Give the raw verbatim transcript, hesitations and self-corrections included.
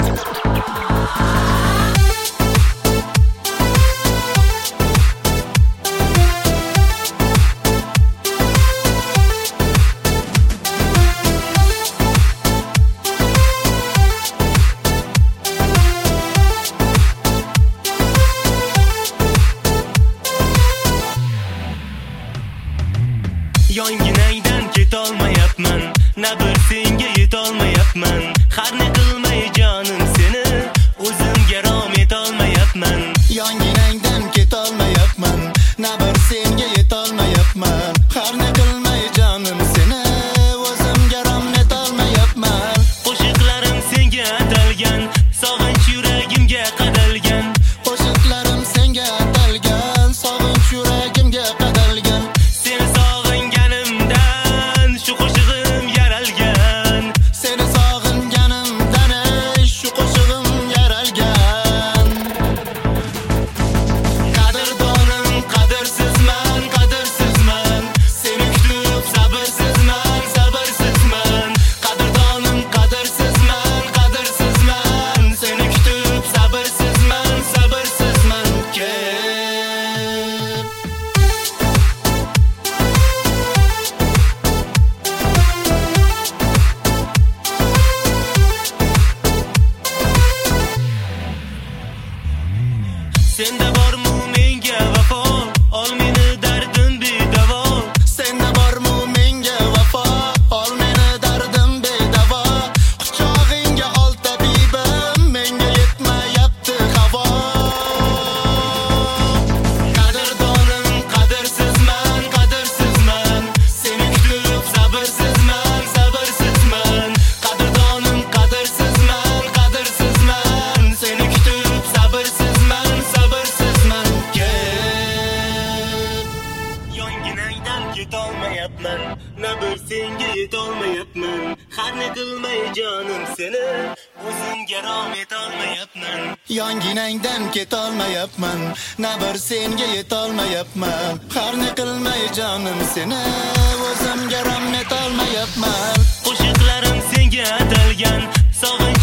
Yonginangdan ketolmayapman, na bir senga yetolmayapman. Har ne qilmay jonim seni o'zimga rom etolmayapman. Yonginangdan ketolmayapman, na bir senga yetolmayapman. Har ne qilmay jonim seni o'zimga rom etolmayapman. Qo'shiqlarim senga atalgan, sog'inch yuragimga qadalgan. Qo'shiqlarim senga atalgan, sog'inch yuragimga qadalgan. Seni sog'inganimdan shu qo'shig'im yaralgan. Seni sog'inganimdan shu qo'shig'im yaralgan. Qadrdonim qadrsizman, qadrsizman. Seni kutib sabrsizman, sabrsizman. Qadrdonim qadrsizman, qadrsizman. Seni kutib sabrsizman, sabrsizman. Kel Senda bormi menga vafo, ol meni dardim bedavo. Senda bormi menga vafo, ol meni dardim bedavo. Quchog'ingga ol tabibim, menga yetmayapti havo. Qadrdonim qadrsizman, qadrsizman. Seni kutib sabrsizman, sabrsizman. Qadrdonim qadrsizman, qadrsizman. Seni kutib sabrsizman, sabrsizman. Kel Yonginangdan ketolmayapman, na bir senga yetolmayapman. Har ne qilmay jonim seni o'zimga rom etolmayapman. Yonginangdan ketolmayapman, na bir senga yetolmayapman. Har ne qilmay jonim seni o'zimga rom etolmayapman. Qo'shiqlarim senga atalgan, sog'inch